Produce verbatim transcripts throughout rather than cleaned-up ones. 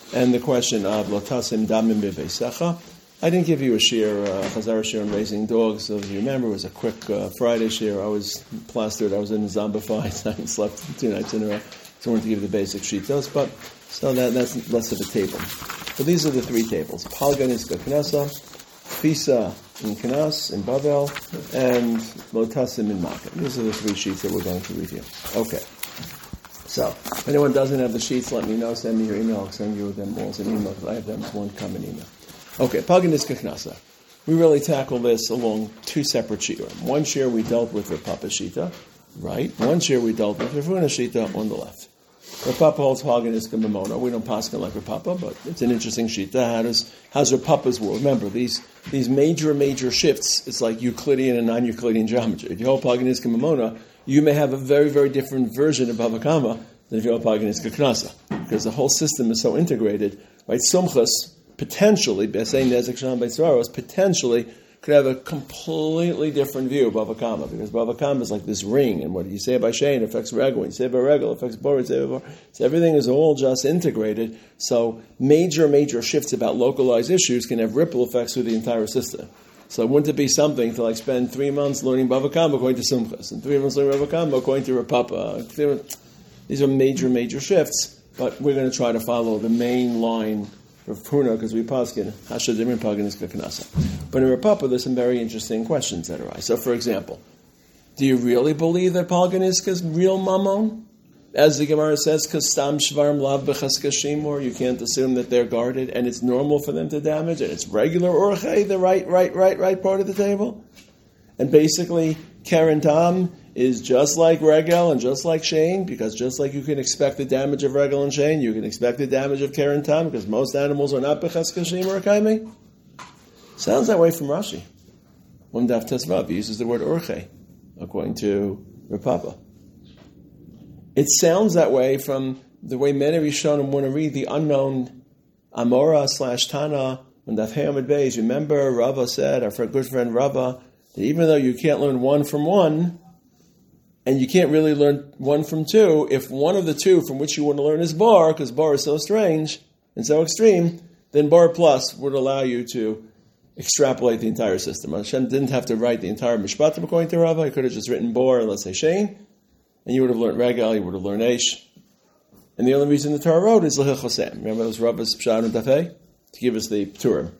and the question of Lotasim Damim B'Veisecha. I didn't give you a shir, uh, Chazara shir on raising dogs. So if you remember, it was a quick uh, Friday shir. I was plastered. I was in zombified. I hadn't slept two nights in a row. So I wanted to give you the basic shitos, but so that, that's less of a table. So these are the three tables. Palgan is Knasa, Fisa in Knas, in Bavel, and Lotasim in Makkah. These are the three sheets that we're going to review. Okay. So, if anyone doesn't have the sheets, let me know. Send me your email. I'll send you them all as an email, because I have them as one common email. Okay, Paganiska Knasa. We really tackle this along two separate shiurim. One shir we dealt with Rav Papa Shita, right? One shir we dealt with Rav Huna Shita on the left. Rav Papa holds Paganiska Mamona. We don't paskin like Rav Papa, but it's an interesting shita. How does how's Rav Papa's world? Remember, these these major, major shifts, it's like Euclidean and non-Euclidean geometry. If you hold Paganiska Mamona, you may have a very, very different version of Bava Kama than if you hold Paganiska Knasa, because the whole system is so integrated, right? Sumchas, potentially, potentially could have a completely different view of Bava Kama, because Bava Kama is like this ring, and what you say about Shein affects Regel, you say about Regel affects Bor, you say about Bor. So everything is all just integrated, so major, major shifts about localized issues can have ripple effects through the entire system. So wouldn't it be something to like spend three months learning Bava Kama according to Sumchas, and three months learning Bava Kama according to Rav Papa? These are major, major shifts, but we're going to try to follow the main line Rav Huna, because we paskin Hashadim and Paganiska Knasa. But in Rav Papa, there's some very interesting questions that arise. So, for example, do you really believe that Paganiska is real mammon? As the Gemara says, Kastam Shvarm Lav B'Chaskashimor, you can't assume that they're guarded, and it's normal for them to damage, and it's regular Orchei, the right, right, right, right part of the table. And basically, Karen Tam is just like Regel and just like Shane, because just like you can expect the damage of Regel and Shane, you can expect the damage of Karen Tam, because most animals are not B'Chaskashim or Kaimi. Sounds that way from Rashi. One Daf Tesvav uses the word Orche, according to Rav Papa. It sounds that way from the way many Rishonim want to read the unknown Amora slash Tana on Daf Hamid Beis. Remember, Rava said, our good friend Rava, that even though you can't learn one from one, and you can't really learn one from two, if one of the two from which you want to learn is Bar, because Bar is so strange and so extreme, then Bar Plus would allow you to extrapolate the entire system. Hashem didn't have to write the entire Mishpatim according to Rava. He could have just written Bar and let's say Shane, and you would have learned Regel, you would have learned Eish. And the only reason the Torah wrote is Lehil Chosem. Remember those Rava's Pshat and Tafeh? To give us the Turim.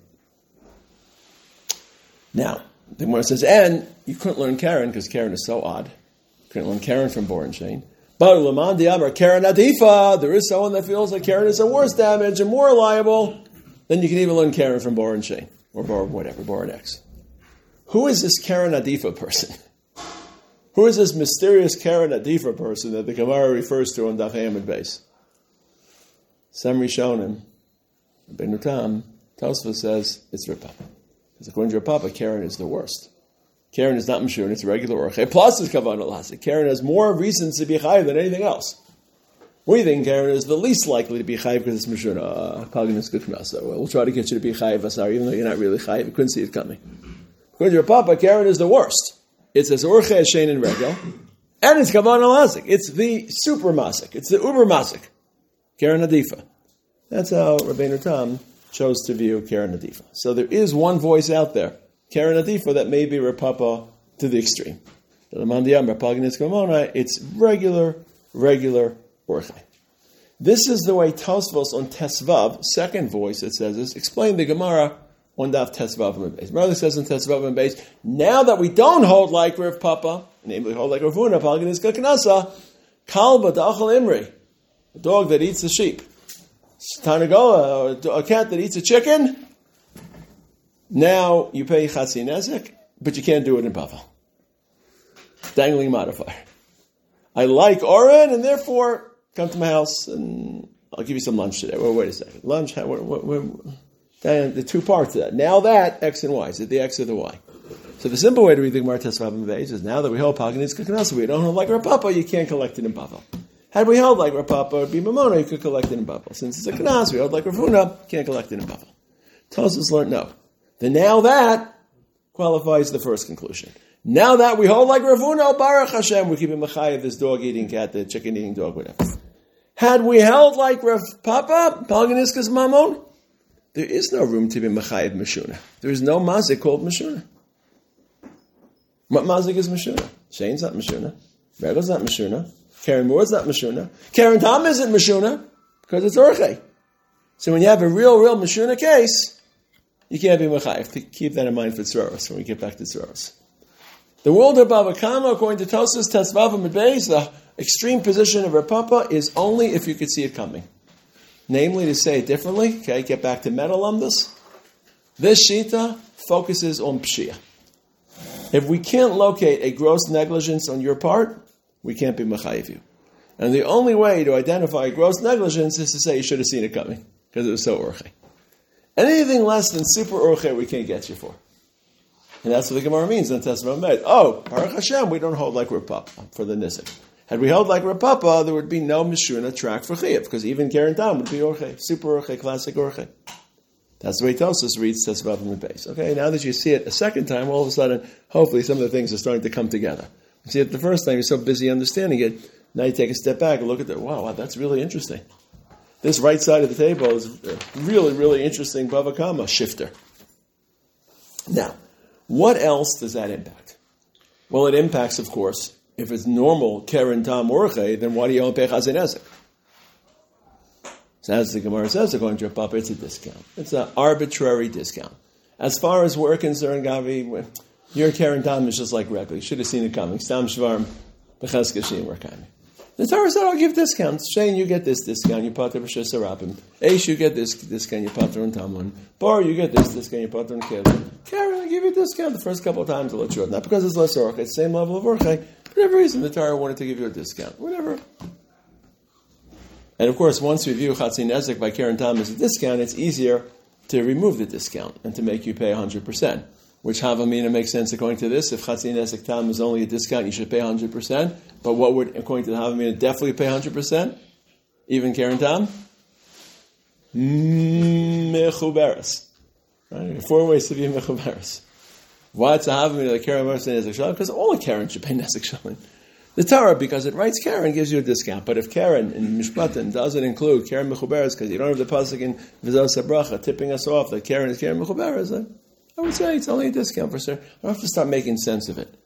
Now, the Gemara says, and you couldn't learn Karen because Karen is so odd. You couldn't learn Karen from Bor and Shane. But Laman Diamar Karen Adifa, there is someone that feels like Karen is a worse damage and more reliable. Then you can even learn Karen from Bor and Shane. Or Bor, whatever, Bor and X. Who is this Karen Adifa person? Who is this mysterious Karen Adifa person that the Gemara refers to on Daf Hamid Beis? Some Rishonim, Ben Utam, Tosfos says it's Rav Papa. Because according to Rav Papa, Karen is the worst. Karen is not Mishun, it's regular Orche. Plus is Kavanah Lasik. Karen has more reasons to be Chayiv than anything else. We think Karen is the least likely to be Chayiv because it's Mishun. Uh, we'll try to get you to be Chayiv Asar, even though you're not really Chayiv. You couldn't see it coming. According to Rav Papa, Karen is the worst. It's as Orche as Shane and Regel, and it's Kavanah Lasik. It's the super Masik. It's the uber Masik. Karen Adifa. That's how Rabbeinu Tam chose to view Karen Adifa. So there is one voice out there, Karen Adifa, that may be Rav Papa to the extreme. It's regular, regular Orche. This is the way Tosfos on Tesvav, second voice that says this, explain the Gemara on Daf Tesvav and Beis. Mother says in Tesvav and Beis, now that we don't hold like Rav Papa, namely hold like Rav Huna, Paganiska Knasa, Kalba Dachal Imri, a dog that eats the sheep. Tanagola, a cat that eats a chicken. Now you pay Chatzi Nezek, but you can't do it in Bavel. Dangling modifier. I like Oren, and therefore come to my house and I'll give you some lunch today. Well, wait a second. Lunch, how, what, what, what, the two parts of that. Now that, X and Y. Is it the X or the Y? So the simple way to read the Gemara Tesvav and Beis is now that we hold Paganiska Knasa, we don't hold like Rav Papa, you can't collect it in Bavel. Had we held like Rav Papa or Bimamona, you could collect it in Bavel. Since it's a Knas, we held like Rav Huna, can't collect it in Bavel. Tosfos learned no. The now that qualifies the first conclusion. Now that we hold like Rav Huna, Baruch Hashem, we're keeping Machayev, this dog eating cat, the chicken eating dog, whatever. Had we held like Rav Papa, Palganiskas Mamon, there is no room to be Mechayev Meshuna. There is no mazik called Meshuna. What mazik is Meshuna? Shane's not Meshuna. Regal's not Meshuna. Karen Moore's not Meshuna. Karen Tom isn't Meshuna because it's Orche. So when you have a real, real Meshuna case, you can't be Mechayev. To keep that in mind for Tzroros when we get back to Tzroros. The world of Bava Kama, according to Tosas, Tesvav and Beis, the extreme position of Rav Papa is only if you could see it coming. Namely, to say it differently, okay, get back to metal on this. This Shita focuses on Pshia. If we can't locate a gross negligence on your part, we can't be Mechayev you. And the only way to identify gross negligence is to say you should have seen it coming, because it was so Orche. Anything less than super Orche, we can't get you for. And that's what the Gemara means in Tesvav Med. Oh, Baruch Hashem, we don't hold like Rav Papa for the Nizik. Had we held like Rav Papa, there would be no Meshuna track for Chiyuv, because even Karen Tam would be Orche, super Orche, classic Orche. That's the way Tosas reads Tesvav from the base. Okay, now that you see it a second time, all of a sudden, hopefully some of the things are starting to come together. You see it the first time, you're so busy understanding it, now you take a step back and look at it, wow, wow, that's really interesting. This right side of the table is a really, really interesting Bava Kama shifter. Now, what else does that impact? Well, it impacts, of course, if it's normal Keren Tam Orche, then why do you own Pei Chazin Ezek? So as the Gemara says, according to Rav Papa, it's a discount. It's an arbitrary discount. As far as we're concerned, Gavi, your Keren Tam is just like regular. You should have seen it coming. Stam Shvarm, B'chaz Kashim Rakami. The Torah said, I'll give discounts. Shane, you get this discount, you pater b'shes harabim. Eish, you get this discount, you pater on Tamun. Bar, you get this discount, you pater on Kevin. Karen, I give you a discount the first couple of times, I'll let you out. Not because it's less orche, it's the same level of orche. For whatever reason, the Torah wanted to give you a discount. Whatever. And of course, once we view Chatzin Ezek by Karen Tam as a discount, it's easier to remove the discount and to make you pay one hundred percent. Which Havamina makes sense according to this. If Chatzin Ezek Tam is only a discount, you should pay one hundred percent. But what would, according to the Havamina, definitely pay one hundred percent? Even Karen Tam? Mechuberes. Right? Four ways to be Mechuberes. Why it's a Havamina like Karen Mercy Nezek Shalom? Because all of Karen should pay Nezek Shalom. The Torah, because it writes Karen, gives you a discount. But if Karen in Mishpatim doesn't include Karen Mechuberes, because you don't have the pasuk in V'zos HaBracha tipping us off that Karen is Karen Mechuberes, then I would say it's only a discount for sir. I don't have to start making sense of it.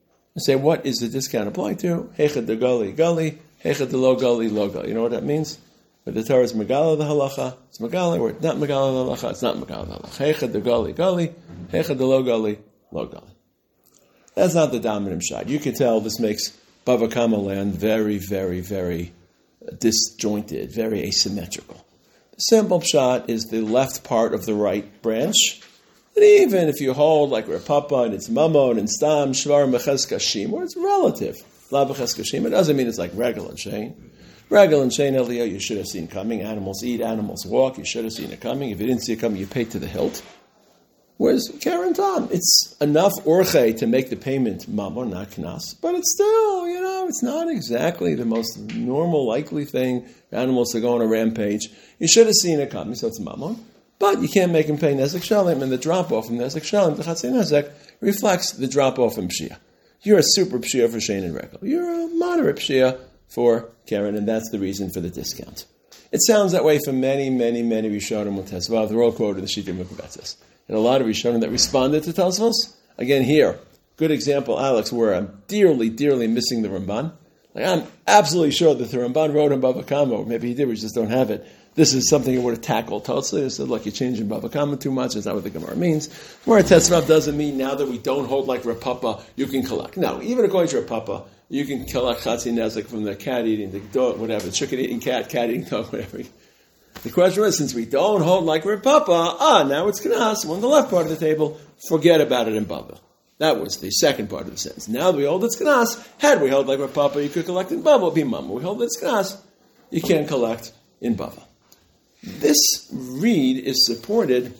I say, what is the discount applied to? Hechad de gali, gali. Hechad de lo gali, lo gali. You know what that means? Where the Torah is megala the halacha, it's megala. Where it's not megala the halacha, it's not megala the halacha. Hechad de gali, gali. Hechad de lo gali, lo gali. That's not the dominant shot. You can tell this makes Bava Kama land very, very, very disjointed, very asymmetrical. The simple shot is the left part of the right branch. And even if you hold like Rav Papa and it's Mamon and Stam, Shvar, Meches Kashim, or it's relative, La Meches Kashim, it doesn't mean it's like Regel and Shane. Regel and Shane Eliyah, you should have seen coming. Animals eat, animals walk, you should have seen it coming. If you didn't see it coming, you paid to the hilt. Whereas Karen Tom, it's enough Orche to make the payment Mamon, not Knas, but it's still, you know, it's not exactly the most normal, likely thing for animals to go on a rampage. You should have seen it coming, so it's Mamon. But you can't make him pay Nezek Shalom, and the drop-off from Nezek Shalom to Chatzin Nezek reflects the drop-off in Pshia. You're a super Pshia for Shane and Rekel. You're a moderate Pshia for Karen, and that's the reason for the discount. It sounds that way for many, many, many Rishonim with Tesvav. They're all quoted in the Shittim Mekubetzes. And a lot of Rishonim that responded to Tosfos. Again, here, good example, Alex, where I'm dearly, dearly missing the Ramban. Like, I'm absolutely sure that the Ramban wrote in Bava Kama, or maybe he did, we just don't have it. This is something he would have tackled totally. He said, look, you're changing Bava Kama too much. That's not what the Gemara means. Where Tesvav doesn't mean now that we don't hold like Rav Papa, you can collect. No, even according to Rav Papa, you can collect Chatzin Nezek from the cat eating, the dog, whatever, the chicken eating cat, cat eating dog, whatever. The question is, since we don't hold like Rav Papa, ah, now it's Knas, we're on the left part of the table, forget about it in Bava. That was the second part of the sentence. Now that we hold it's Knas, had we held like Rav Papa, you could collect in Bava, be Mama. We hold it's Knas, you can't collect in Bava. This read is supported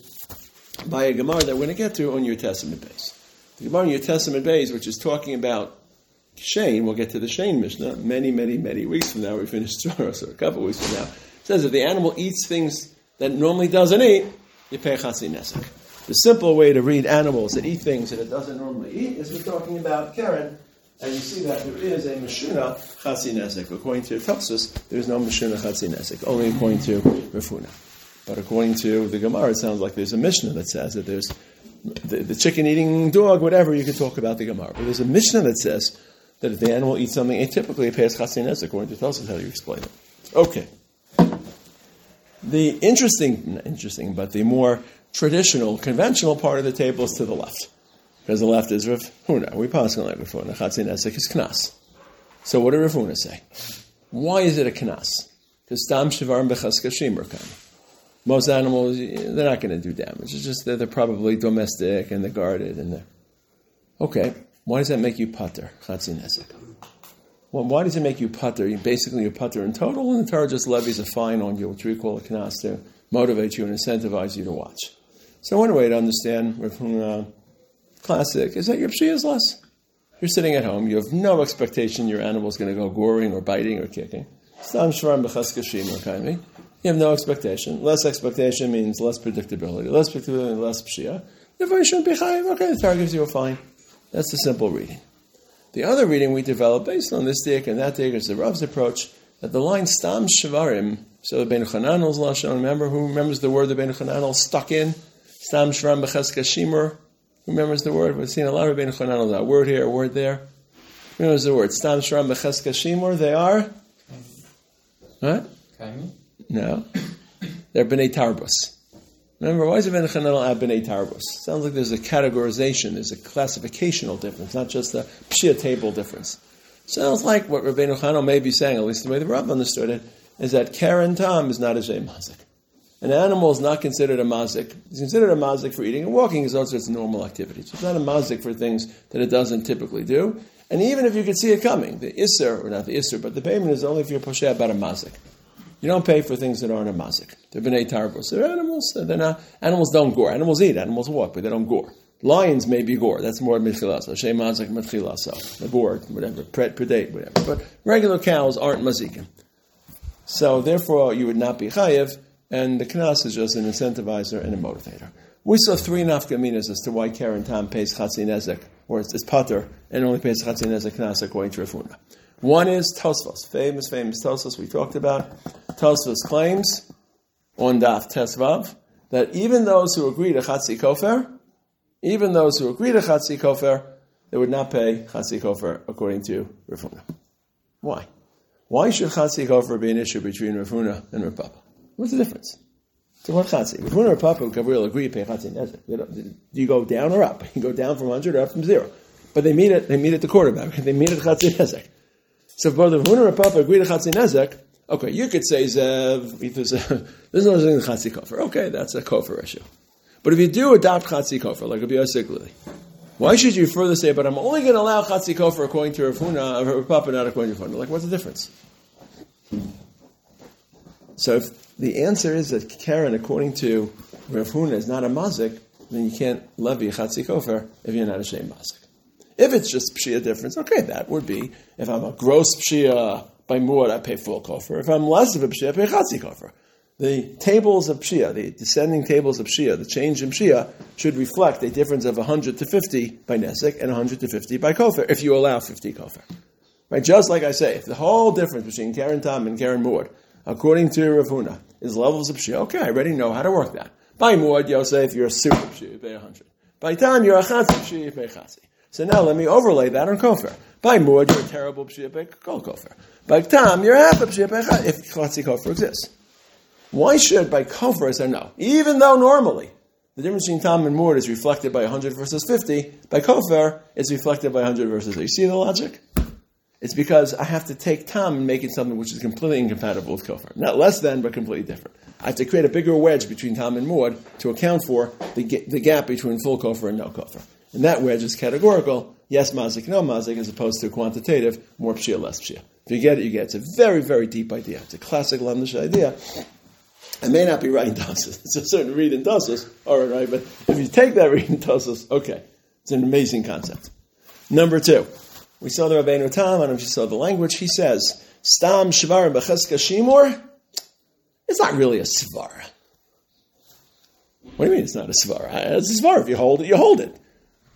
by a Gemara that we're going to get to on your Testament base. The Gemara on your Testament base, which is talking about Shane, we'll get to the Shane Mishnah many, many, many weeks from now. We finish Torah, so a couple weeks from now. It says if the animal eats things that it normally doesn't eat, you pay Chatzin Nezek. The simple way to read animals that eat things that it doesn't normally eat is we're talking about Karen. And you see that there is a Meshuna Chatzi Nezek. According to Tosfos, there is no Meshuna Chatzi Nezek, only according to Rav Huna. But according to the Gemara, it sounds like there's a Mishnah that says that there's the, the chicken-eating dog, whatever, you can talk about the Gemara. But there's a Mishnah that says that if the animal eats something atypically, it pays Chatzi Nezek. According to Tosfos, how do you explain it? Okay. The interesting, not interesting, but the more traditional, conventional part of the table is to the left. Because the left is Rav Huna. We pass on like Rav Huna. Chatzi Nezek is Knas. So what did Rav Huna say? Why is it a Knas? Because Stam Shivarim Bechaska Shimur kind of. Most animals, they're not going to do damage. It's just that they're probably domestic and they're guarded and they're... Okay, why does that make you pater, Chatzi Nezek? Well, why does it make you pater? You basically you're pater in total, and the Torah just levies a fine on you, which we call a knas, to motivate you and incentivize you to watch. So one way to understand Rav Huna classic is that your pshia is less. You're sitting at home, you have no expectation your animal's going to go goring or biting or kicking. Stam shvarim b'chaska shimur kind of. You have no expectation. Less expectation means less predictability. Less predictability means less pshia. Therefore, you shouldn't be chayiv. Okay, the Torah gives you a fine. That's the simple reading. The other reading we developed based on this dik and that dik is the Rav's approach that the line stam shvarim. So the Ben Chananel's lashon. Remember who remembers the word the Ben Chananel stuck in? Stam shvarim b'chaska shimur. Who remembers the word? We've seen a lot of Ben Chananel. A word here, a word there. Who remembers the word? Stam shvarim b'chaska shimur. They are. What? No. They're B'nai Tarbus. Remember, why is it Ben Chananel at B'nai Tarbus? Sounds like there's a categorization, there's a classificational difference, not just a pshia table difference. Sounds like what Rabbeinu Chananel may be saying, at least the way the Rav understood it, is that Karen Tam is not a Shem Mazik. An animal is not considered a Mazik. It's considered a Mazik for eating and walking is also its normal activity. So it's not a Mazik for things that it doesn't typically do. And even if you could see it coming, the Isser, or not the Isser, but the payment is only if you're Posheh about a Mazik. You don't pay for things that aren't a mazik. They're b'nei tarbus. They're animals. They're not. Animals don't gore. Animals eat. Animals walk, but they don't gore. Lions may be gore. That's more mitchilaso. Shei mazik mitchilaso. They're bored, whatever. Predate, whatever. But regular cows aren't mazikim. So therefore, you would not be chayiv, and the knas is just an incentivizer and a motivator. We saw three nafkaminas as to why Karen Tam pays Chatzi Nezek, or it's, it's pater, and only pays Chatzi Nezek knas according to Rav Huna. One is Tosfos, famous, famous Tosfos we talked about. Tosfos claims on Daf Tesvav that even those who agree to Chatzi Kofer, even those who agree to Chatzi Kofer, they would not pay Chatzi Kofer according to Rav Huna. Why? Why should Chatzi Kofer be an issue between Rav Huna and Rav Papa? What's the difference? So what Chatzi? Rav Huna and Rav Papa will agree to pay Chatzi Nezek. Do you go down or up? You go down from one hundred or up from zero. But they meet it. They meet at the quarterback. They meet at Chatzi Nezek. So if both Rav Huna and Rav Papa agree to Chatzi Nezek, okay, you could say Zev, there's no such thing as Chatzi Kofer. Okay, that's a Kofer issue. But if you do adopt Chatzi Kofer, like Rabbi Yosef Glili, why should you further say, but I'm only going to allow Chatzi Kofer according to Rav Huna, Rav Papa, not according to Rav Huna? Like, what's the difference? So if the answer is that Karen, according to Rav Huna, is not a mazik, then you can't levy a Chatzi Kofer if you're not a Shem mazik. If it's just pshia difference, okay, that would be, if I'm a gross pshia by muad, I pay full kofer. If I'm less of a pshia, I pay chatzi kofer. The tables of pshia, the descending tables of pshia, the change in pshia, should reflect a difference of one hundred to fifty by nesek and one hundred to fifty by kofer, if you allow fifty kofer. Right? Just like I say, if the whole difference between Karen Tam and Karen muad, according to Rav Huna, is levels of pshia, okay, I already know how to work that. By muad, Yosef, if you're a super pshia, you pay one hundred. By Tam, you're a chatzi pshia, you pay chatzi. So now let me overlay that on kofer. By muad, you're a terrible pshia by kol kofer. By tam, you're half a pshia by chatzi, if chatzi kofer exists. Why should by kofer, I say no? Even though normally the difference between tam and muad is reflected by one hundred versus fifty, by kofer, it's reflected by one hundred versus fifty. You see the logic? It's because I have to take tam and make it something which is completely incompatible with kofer. Not less than, but completely different. I have to create a bigger wedge between tam and muad to account for the, the gap between full kofer and no kofer. And that wedge is categorical, yes mazik, no mazik, as opposed to quantitative, more pshia, less pshia. If you get it, you get it. It's a very, very deep idea. It's a classic Lamdish idea. It may not be right in Tosfos. It's a certain read in Tosfos, all right, right, but if you take that read in Tosfos, okay, it's an amazing concept. Number two, we saw the Rabbeinu Tam, I don't know if you saw the language, he says, Stam Shvarim B'cheska Shimur, it's not really a svara. What do you mean it's not a svara? It's a svara. If you hold it, you hold it.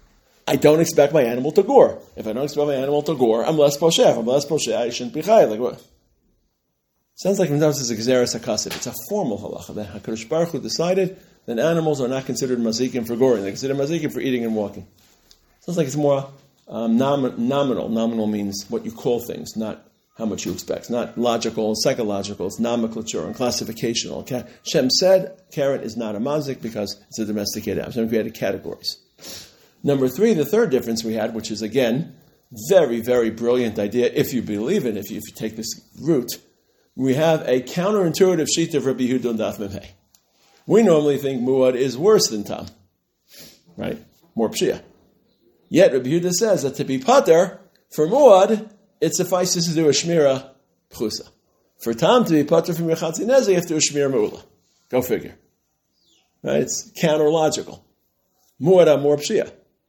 I don't expect my animal to gore. If I don't expect my animal to gore, I'm less posheh. If I'm less posheh, I shouldn't be chayav. Like what? Sounds like this is a gzeres hakasiv. It's a formal halacha that HaKadosh Baruch Hu decided that animals are not considered mazikim for goring. They're considered mazikim for eating and walking. Sounds like it's more um, nom- nominal. Nominal means what you call things, not how much you expect. It's not logical and psychological. It's nomenclature and classificational. Okay? Shem said Karen is not a mazik because it's a domesticated animal. Shem created categories. Number three, the third difference we had, which is again, very, very brilliant idea, if you believe in it, if you, if you take this route, we have a counterintuitive sheet of Rabbi Yehuda and Daf Memhei. We normally think muad is worse than tam, right? More pshia. Yet Rabbi Yehuda says that to be pater, for muad, it suffices to do a shmira pchusa. For tam to be pater from your chatzinezah, you have to do a shmira me'ula. Go figure. Right? It's counter-logical. Muad are more pshia.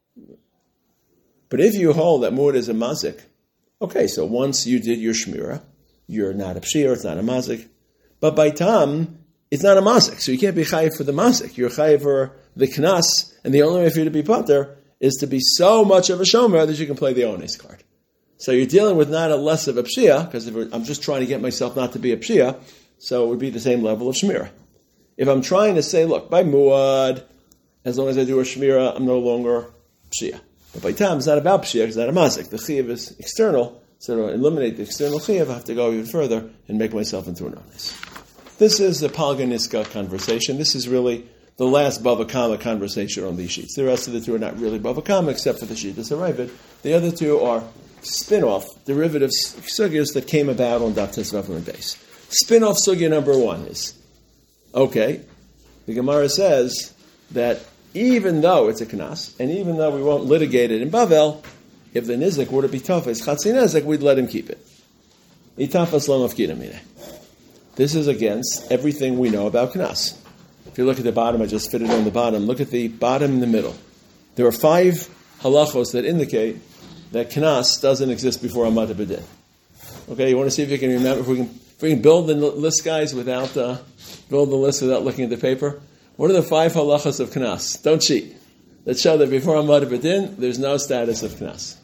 But if you hold that muad is a mazik, okay, so once you did your shmira, you're not a pshia, it's not a mazik. But by tam, it's not a mazik, so you can't be chayiv for the mazik. You're chayiv for the knas, and the only way for you to be pater is to be so much of a shomer that you can play the ones card. So you're dealing with not a less of a pshia, because I'm just trying to get myself not to be a pshia, so it would be the same level of shmira. If I'm trying to say, look, by muad, as long as I do a shmira, I'm no longer pshia. But by tam, it's not about pshia, it's not a mazik. The chiyav is external, so to eliminate the external chiyav, I have to go even further and make myself into an ones. This is the Palganiska conversation. This is really the last Bava Kama conversation on these sheets. The rest of the two are not really Bava Kama, except for the sheet that's arrived. The other two are spin-off, derivative sugyas that came about on Daf Tesvav and base. Spin-off sugya number one is, okay, the Gemara says that even though it's a knas, and even though we won't litigate it in Bavel, if the nizik were to be tafas chatzi nizik, we'd let him keep it. Itafas lo mafkida mineh. This is against everything we know about knas. If you look at the bottom, I just fit it on the bottom. Look at the bottom in the middle. There are five halachos that indicate that knas doesn't exist before Amad B'din. Okay, you want to see if you can remember, if we can, if we can build the list, guys, without uh, build the list without looking at the paper. What are the five halachos of knas? Don't cheat. That show that before Amad B'din, there's no status of knas.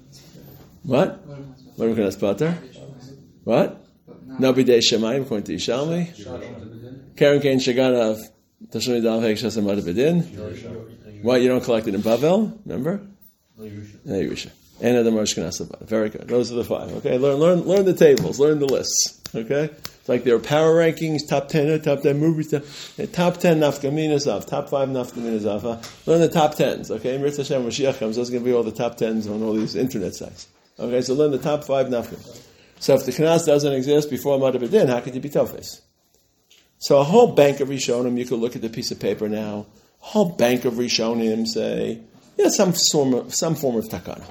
What? What are knas pater? What? No bidei shemayim, according to Yishalmi. Karen Kain Shaganav Tashoni Dal Hekshas Amad B'din. Why you don't collect it in Bavel? Remember? No Yerusha. And Adam Rosh Knas. Very good. Those are the five. Okay, learn, learn, learn the tables, learn the lists. Okay, it's like there are power rankings, top ten, top ten movies, top, top ten nafkaminas of, top five nafkaminas of. Uh, learn the top tens. Okay, Mirza Hashem Mashiach comes. Those are going to be all the top tens on all these internet sites. Okay, so learn the top five nafkaminas. So if the knas doesn't exist before Amad B'din, how could you be tofes? So a whole bank of Rishonim, you could look at the piece of paper now. A whole bank of Rishonim say, yeah, some form of, some form of takana.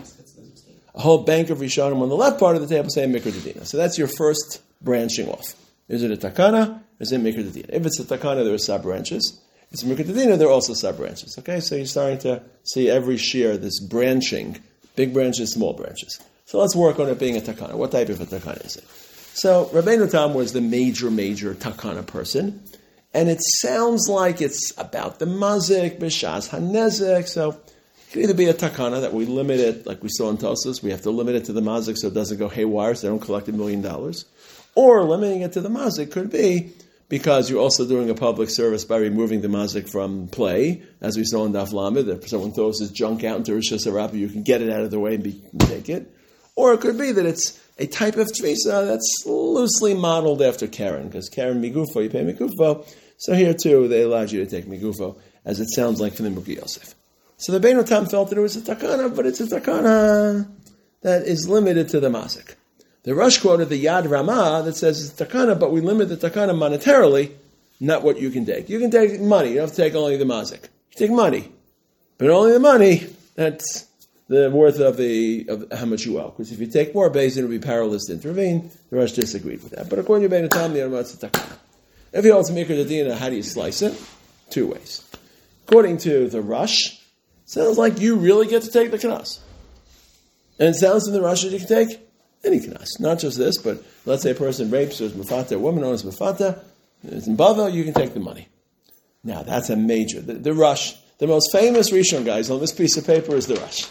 A whole bank of Rishonim on the left part of the table say Mikra Dedina. So that's your first branching off. Is it a takana? Is it Mikra Dedina? If it's a takana, there are sub-branches. If it's Mikra Dedina, there are also sub-branches. Okay, so you're starting to see every shear, this branching, big branches, small branches. So let's work on it being a takana. What type of a takana is it? So Rabbeinu Tam was the major, major takana person. And it sounds like it's about the mazik, b'shas hanezek. So it could either be a takana that we limit it, like we saw in Tosas, we have to limit it to the mazik so it doesn't go haywire, so they don't collect a million dollars. Or limiting it to the mazik could be because you're also doing a public service by removing the mazik from play, as we saw in Daf Lamed, that if someone throws his junk out into Rishas Harabah, you can get it out of the way and, be, and take it. Or it could be that it's a type of tfisa that's loosely modeled after Karen, because Karen migufo, you pay migufo. So here too, they allowed you to take migufo, as it sounds like from the Muki Yosef. So the Beinu Tam felt that it was a takana, but it's a takana that is limited to the mazik. The Rush quoted the Yad Ramah that says it's takana, but we limit the takana monetarily, not what you can take. You can take money, you don't have to take only the mazik. You take money, but only the money, that's the worth of the of how much you owe. Because if you take more, Beis Din will be powerless to intervene. The Rush disagreed with that. But according to Beinu Tam, the Ramah, it's a takana. If you also make Mikra Dedina, how do you slice it? Two ways. According to the Rush, sounds like you really get to take the knas. And it sounds in the Rush that you can take any knas. Not just this, but let's say a person rapes or is mafata, a woman owns mafata, it's in Bavel, you can take the money. Now, that's a major. The, the Rush, The most famous Rishon, guys, on this piece of paper is the Rush.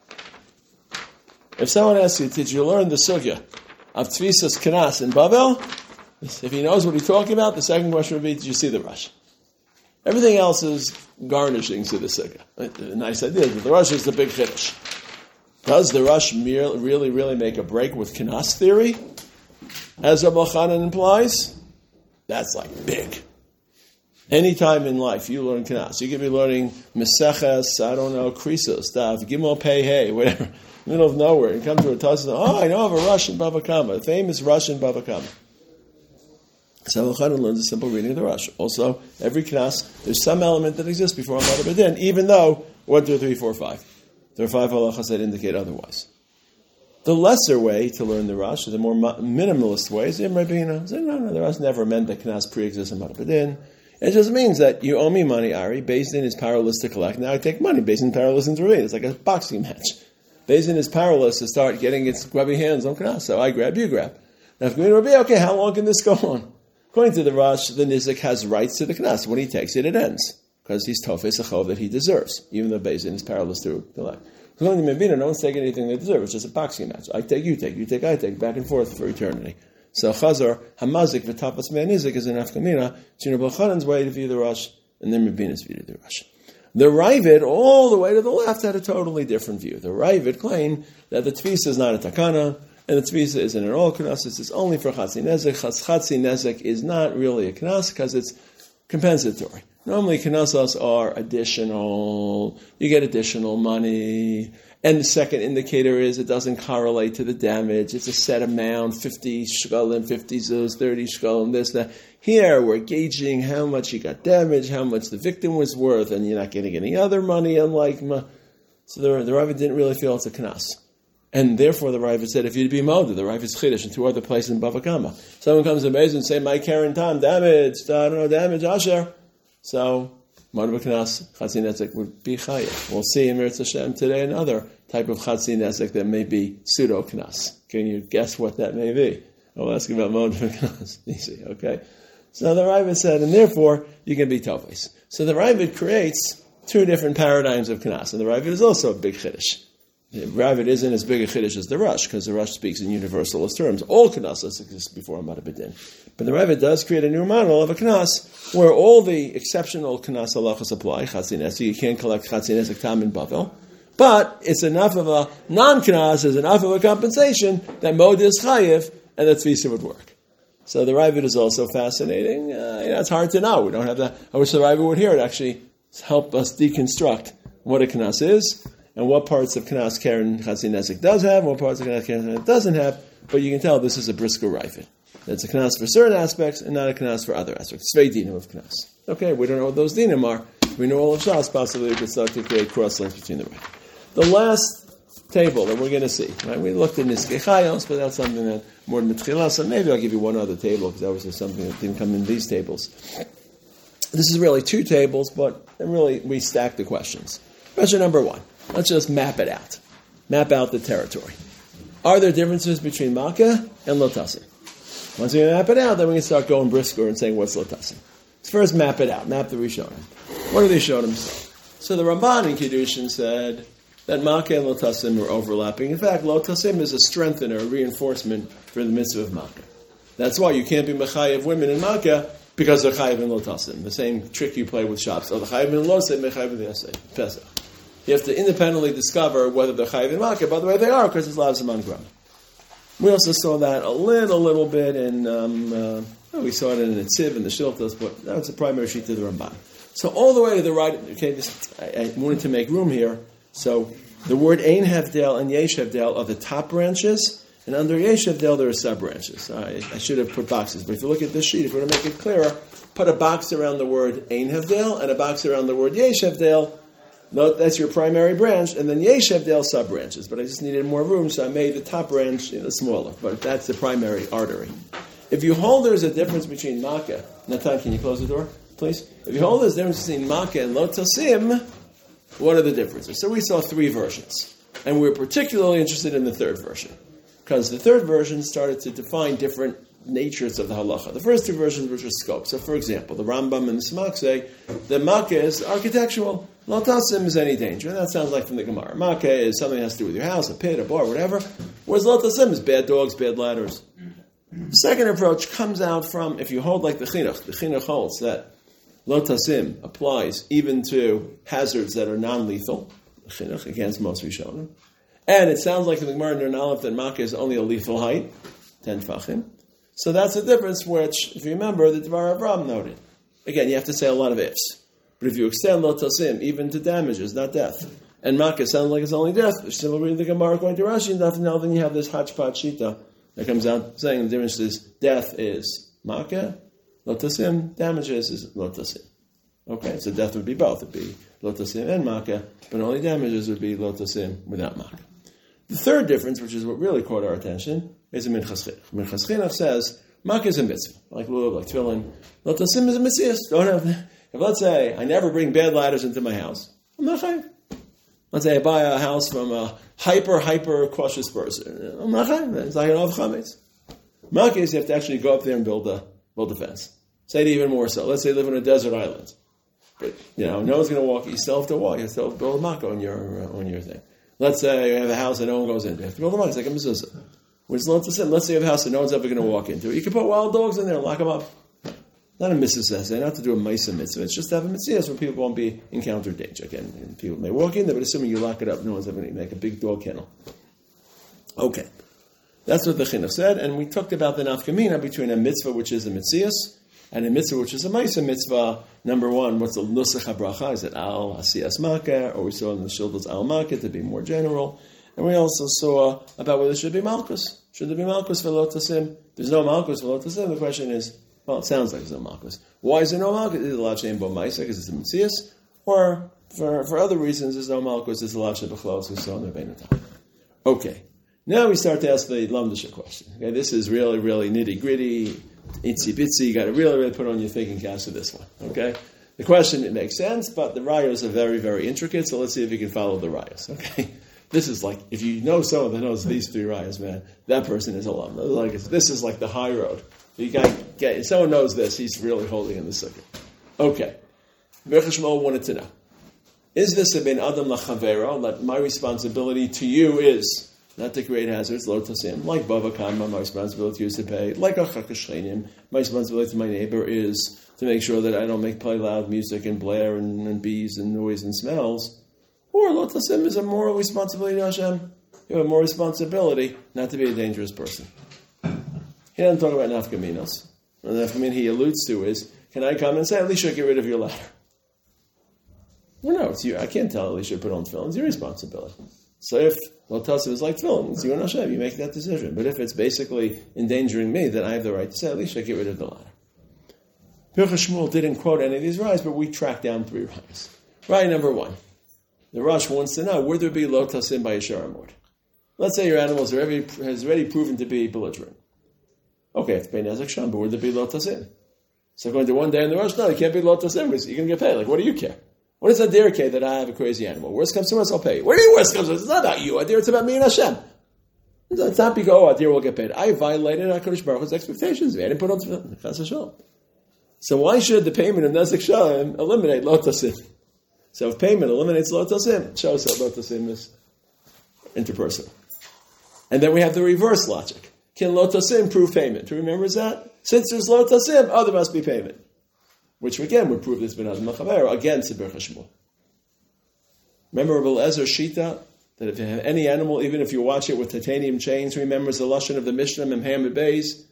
If someone asks you, did you learn the sugya of Tvisas Knas in Bavel? If he knows what he's talking about, the second question would be, did you see the Rush? Everything else is garnishings to the sugya. A nice idea, but the Rush is the big chiddush. Does the Rush really, really make a break with Knas theory? As Rabbi Chanan implies, that's like big. Anytime in life you learn Knas, you could be learning Meseches, I don't know, Krisos, stuff, Gimel Pei Hey, whatever, middle of nowhere, and come to a Tassim, oh, I know of a Rush in Bava Kama, a famous Rush in Bava Kama. So Rabbi Chanan learns a simple reading of the Rush. Also, every Knas, there's some element that exists before Amad B'Din, even though one, two, three, four, five. There are five halachas that indicate otherwise. The lesser way to learn the Rush, the more minimalist way, is Im Rabbeinu. Say, no, no, the Rush never meant that Knas pre-exists Amad B'Din. It just means that you owe me money, Ari. Beis Din is powerless to collect. Now I take money. Beis Din is powerless to intervene. It's like a boxing match. Beis Din is powerless to start getting its grubby hands on Knas. So I grab, you grab. Now if you're Rabbi, okay, how long can this go on? According to the Rush, the Nizik has rights to the Knas. When he takes it, it ends. Because he's tofes a chov that he deserves, even though Beis Din is powerless to collect. According to Mebina, no one's taking anything they deserve. It's just a boxing match. I take, you take, you take, I take, back and forth for eternity. So Chazar, Hamazik, V'tafas Me'anizik is an Afkamina. It's Rabbi Chanan's way to view the Rush, and then Mebina's view to the Rush. The Ravid, all the way to the left, had a totally different view. The Ravid claimed that the Tfisa is not a Takana, and the Tfisa isn't an all Knas, it's only for Chatzi Nezek. Chatzi Nezek is not really a Knas because it's compensatory. Normally, Knasas are additional, you get additional money. And the second indicator is it doesn't correlate to the damage. It's a set amount, fifty shkalim, fifty zuz, thirty shkalim, this, that. Here, we're gauging how much you got damaged, how much the victim was worth, and you're not getting any other money, unlike... Ma. So the, the Ravid didn't really feel it's a knas. And therefore, the Ravid said, if you'd be molded, the Ravid's chiddush in two other places in Bava Kama. Someone comes to Beis Din and say, my Karen Tam, damaged, I don't know, damage, Asher. So... Marba Knas, Chatzi Nezek would be Chayev. We'll see in Meretz Hashem today another type of Chatzi Nezek that may be pseudo Knas. Can you guess what that may be? I'll ask you about Marba Knas. Easy, okay? So the Ravid said, and therefore you can be Tofes. So the Ravid creates two different paradigms of Knas, and the Ravid is also a big Chiddush. The Ravid isn't as big a Chiddush as the Rush, because the Rush speaks in universalist terms. All Knasas exist before Amad B'Din. But the Ravid does create a new model of a Knas, where all the exceptional Knas halachas apply, Chatzi Nezek. You can't collect Chatzi Nezek Tam in Bavel. But it's enough of a non-Knas, is enough of a compensation that Mod is Chayev, and that Tzvisa would work. So the Ravid is also fascinating. Uh, you know, it's hard to know. We don't have that. I wish the Ravid would hear it, actually help us deconstruct what a Knas is, and what parts of Knas Karen Chatzi Nezek does have, and what parts of Knas Karen doesn't have, but you can tell this is a brisker Ravid. That's a Knas for certain aspects, and not a Knas for other aspects. Svei Dinim of Knas. Okay, we don't know what those Dinim are. We know all of Shas, possibly we could start to create cross-links between the Ravid. The last table that we're going to see, right? We looked in Niskei Chayos, but that's something that more than Mitchila, so maybe I'll give you one other table, because that was just something that didn't come in these tables. This is really two tables, but really we stack the questions. Question number one. Let's just map it out. Map out the territory. Are there differences between Makkah and Lotasim? Once we map it out, then we can start going brisker and saying what's Lotasim. Let's first map it out. Map the Rishonim. What do the Rishonim say? So the Ramban in Kiddushin said that Makkah and Lotasim were overlapping. In fact, Lotasim is a strengthener, a reinforcement for the mitzvah of Makkah. That's why you can't be Mechayev women in Makkah because they're Chayev in Lotasim. The same trick you play with shops. Oh, the Chayev in Lotasim, Mechayev in the Pesach. You have to independently discover whether they're Chayev in Makkah. By the way, they are, because it's Lav Zaman Gram. We also saw that a little, little bit in, um, uh, well, we saw it in the Tziv and the Shiltos, but that was the primary sheet of the Ramban. So all the way to the right, okay, this, I, I wanted to make room here. So the word Ein Hevdel and Yesh Hevdel are the top branches, and under Yesh Hevdel there are sub-branches. I, I should have put boxes, but if you look at this sheet, if we want to make it clearer, put a box around the word Ein Hevdel and a box around the word Yesh Hevdel. Note that's your primary branch, and then Yesh Hevdel sub-branches. But I just needed more room, so I made the top branch you know, smaller. But that's the primary artery. If you hold there's a difference between Makkah... Natan, can you close the door, please? If you hold there's a difference between Makkah and Lotasim, what are the differences? So we saw three versions. And we we're particularly interested in the third version. Because the third version started to define different natures of the halacha. The first two versions were just scope. So for example, the Rambam and the Smak say that Makkah is architectural. Lo tasim is any danger. That sounds like from the Gemara. Makeh is something that has to do with your house, a pit, a bar, whatever. Whereas lo tasim is bad dogs, bad ladders. The second approach comes out from, if you hold like the chinuch, the chinuch holds that lo tasim applies even to hazards that are non-lethal. The chinuch against most Rishonim. And it sounds like in the Gemara in Aleph that Makeh is only a lethal height, ten tfachim. So that's the difference which, if you remember, the Dvar Avram noted. Again, you have to say a lot of ifs. But if you extend lo tasim even to damages, not death, and Makeh sounds like it's only death, similarly to the Gemara going to Rashi, and nothing else, then you have this hodgepodge shita that comes out saying the difference is death is Makeh, lo tasim, damages is lo tasim. Okay, so death would be both. It would be lo tasim and Makeh, but only damages would be lo tasim without Makeh. The third difference, which is what really caught our attention, is a Minchas Chinuch. Minchas Chinuch says, Makeh is a mitzvah, like lulav, like tefillin. Lo tasim is a mitzvah. Don't have, if let's say, I never bring bad ladders into my house, I'm not chayiv. Let's say I buy a house from a hyper, hyper cautious person. I'm not chayiv. It's like an av chametz. Makeh is you have to actually go up there and build a, build a fence. Say it even more so. Let's say you live on a desert island. But, you know, no one's going to walk. You still have to walk. You still have to build a makeh on your, uh, on your thing. Let's say you have a house that no one goes into. You have to build a makeh. It's like a mezuzah. Which is not to sin. Let's say you have a house that no one's ever going to walk into. You can put wild dogs in there and lock them up. Not a mitzvah, not to do a ma'isa mitzvah. It's just to have a mitzvah where people won't be encounter danger. Again, people may walk in there, but assuming you lock it up, no one's ever going to make a big dog kennel. Okay. That's what the chinuch said, and we talked about the nafkamina between a mitzvah, which is a mitzvah, and a mitzvah, which is a ma'isa mitzvah. Number one, what's the nusach habracha? Is it al asiyas makeh, or we saw in the shildus al makeh to be more general? And we also saw about whether there should be malchus. Should there be malchus for lo tasim? There's no malchus for lo tasim. The question is, well, it sounds like there's no malchus. Why is there no malchus? Is it a lav shein bo ma'isa because it's a mitzvah? Or for, for other reasons, there's no malchus. It's a lav shein b'chlos we saw in the Beinatam. Okay. Now we start to ask the lamdisha question. Okay, this is really, really nitty gritty, itsy bitsy. You got to really, really put on your thinking caps for this one. Okay, the question it makes sense, but the rayos are very, very intricate. So let's see if you can follow the rayos. Okay, this is like if you know someone that knows these three rayos, man, that person is a lam. Like this is like the high road. You got get if someone knows this, he's really holding in the sukkah. Okay, Berach Shmuel wanted to know: is this a ben adam lachavero? That my responsibility to you is not to create hazards, lo tasim. Like Bava Kama, my responsibility is to pay. Like Achak Shchenim, my responsibility to my neighbor is to make sure that I don't make play loud music and blare and, and bees and noise and smells. Or lo tasim is a moral responsibility to Hashem. You have more responsibility not to be a dangerous person. He doesn't talk about nafkaminos. The nafkamin he alludes to is, can I come and say, Elisha, get rid of your ladder? Well, no, it's you. I can't tell Elisha to put on tefillin. It's your responsibility. So if lo tasim is like tefillin, it's you and Hashem, you make that decision. But if it's basically endangering me, then I have the right to say, Elisha, get rid of the ladder. Berach Shmuel didn't quote any of these rayos, but we tracked down three rayos. Raya number one. The Rosh wants to know, would there be lo tasim by a sharamord? Let's say your animals are every, has already proven to be belligerent. Okay, it's Bein Ezek Sham, but would there be lo tasim? So going to one day in the Rosh, no, it can't be lo tasim because you're going to get paid. Like, what do you care? What is a deer care that I have a crazy animal? Worst comes to worst, I'll pay you. What do you worst comes to worst? It's not about you, a deer, it's about me and Hashem. It's not because, oh, a deer will get paid. I violated HaKadosh Baruch Hu's expectations. I didn't put on to So why should the payment of Nezek Shalom eliminate lo tasim? So if payment eliminates lo tasim, it shows that lo tasim is interpersonal. And then we have the reverse logic. Can lo tasim prove payment? Who remembers that? Since there's lo tasim, oh, there must be payment. Which again would prove this ben adam lachavero against Berach Shmuel. Remember Rabbi Eliezer Shita that if you have any animal, even if you watch it with titanium chains, remembers the lashon of the Mishnah Memhem Beis.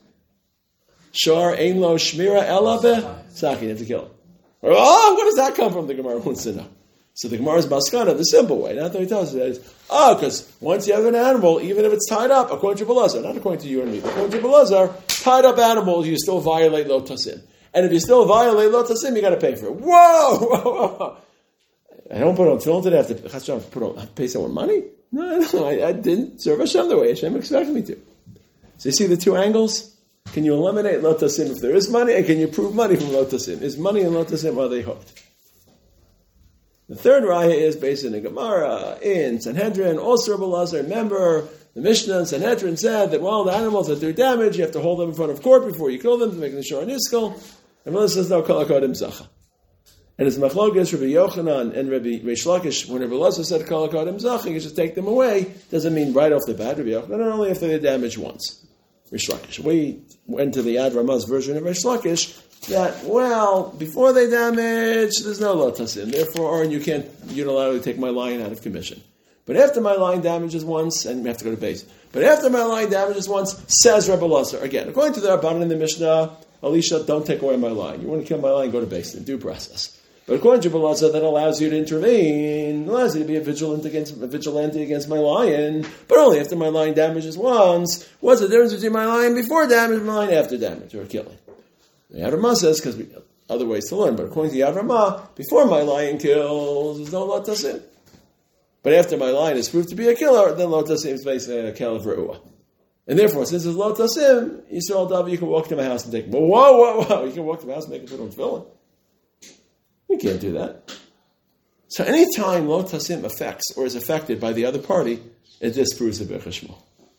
Shar ein lo shmira ela be saki. You have to kill him. Oh, where does that come from? The Gemara wants to know. So the Gemara's maskana, the simple way, not that he tells you that. Oh, because once you have an animal, even if it's tied up, according to Belazar, not according to you and me, but according to Belazar, tied up animals, you still violate lo tasim. And if you still violate lo tasim, you got to pay for it. Whoa, whoa, whoa! I don't put on tefillin today. I have to put on, pay someone money. No, no, I, I didn't serve Hashem the way Hashem expected me to. So you see the two angles. Can you eliminate lo tasim if there is money, and can you prove money from lo tasim? Is money and lo tasim, are they hooked? The third raya is based in the Gemara in Sanhedrin. Also, Rabbi Elazar, remember the Mishnah in Sanhedrin said that well, the animals that do damage, you have to hold them in front of court before you kill them to make the shor niskal. And Moses says no, kol hakodim zacha. And it's Machlokes, Rabbi Yochanan, and Rabbi Reish Lakish, when Rabbi Elazar said Kol HaKadim Zachik, you just take them away, doesn't mean right off the bat, Rabbi Yochanan, only if they're damaged once. Reish Lakish. We went to the Ad Ramah's version of Reish Lakish, that, well, before they damage, there's no lo tasim. Therefore, or you can't unilaterally take my line out of commission. But after my line damages once, and we have to go to base. But after my line damages once, says Rabbi Elazar, again, according to the Rabbanan in the Mishnah, Elisha, don't take away my line. You want to kill my line, go to base, in due process. But according to Rabbi Elazar, that allows you to intervene, allows you to be a vigilant against a vigilante against my lion, but only after my line damages once. What's the difference between my lion before damage and my lion after damage, or killing? The Yad Ramah says, because we other ways to learn, but according to Yad Ramah, before my lion kills, there's no lo tasim. But after my lion is proved to be a killer, then lo tasim is basically a kelev re'uah. And therefore, since it's lo tasim, Yisrael Davi, you can walk to my house and take, whoa, whoa, whoa, you can walk to my house and make a put on tefillin. You can't do that. So any time lo tasim affects or is affected by the other party, it disproves the Birchas Shmuel.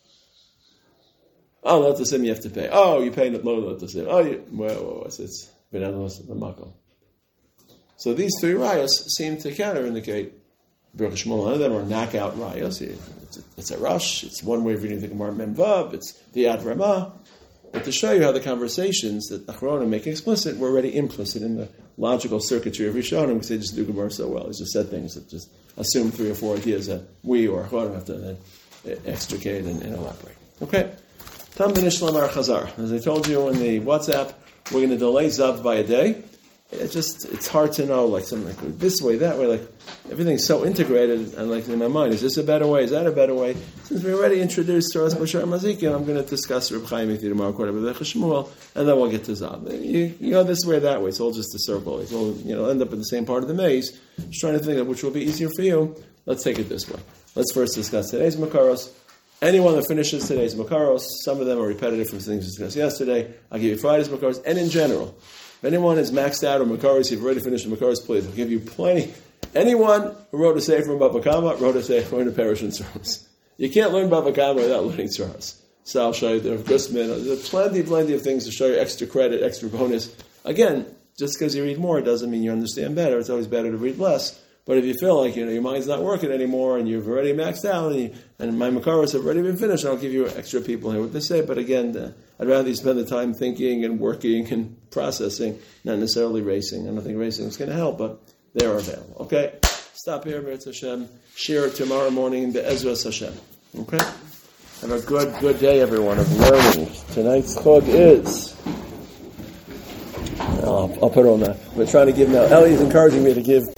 Oh, lo tasim you have to pay. Oh, you pay lo lo tasim. Oh, you, well, well, it's it's benevolence the makom. So these three rayos seem to counter-indicate Birchas Shmuel. None of them are knockout rayos. It's, it's a rush. It's one way of reading the Gemara Mem Vav. It's the Ad Ramah. But to show you how the conversations that Achronim make explicit were already implicit in the logical circuitry of Rishonim, because they just do Gemara so well. They just said things that just assume three or four ideas that we or Achronim have to then extricate and, and elaborate. Okay? Tam ben Ishlam Ar Chazar. As I told you in the WhatsApp, we're going to delay Zav by a day. It's just, it's hard to know, like something like this way, that way, like everything's so integrated, and like in my mind, is this a better way, is that a better way? Since we already introduced Toras Bashar Mazikin, I'm going to discuss Reb Chaim Iti tomorrow, according to Birchas Shmuel, and then we'll get to Zav. You, you go this way, that way, it's all just a circle. It's all, you know, end up in the same part of the maze. Just trying to think of which will be easier for you. Let's take it this way. Let's first discuss today's Makaros. Anyone that finishes today's Makaros, some of them are repetitive from things discussed yesterday. I'll give you Friday's Makaros, and in general, if anyone is maxed out on Makaros, you've already finished the Makaros, please. I'll give you plenty. Anyone who wrote a sefer from Bava Kama wrote a sefer in a parish in Suros. You can't learn Bava Kama without learning Suros. So I'll show you the Gusman. There's plenty, plenty of things to show you extra credit, extra bonus. Again, just because you read more doesn't mean you understand better. It's always better to read less. But if you feel like you know your mind's not working anymore and you've already maxed out and, you, and my Makaros have already been finished, I'll give you extra people here what they say. But again, uh, I'd rather you spend the time thinking and working and processing, not necessarily racing. I don't think racing is going to help, but they are available. Okay? Stop here, B'Etz Hashem. Share it tomorrow morning, Be'ezras Hashem. Okay? Have a good, good day, everyone, of learning. Tonight's chug is... I'll, I'll put it on that. We're trying to give now. Ellie's encouraging me to give...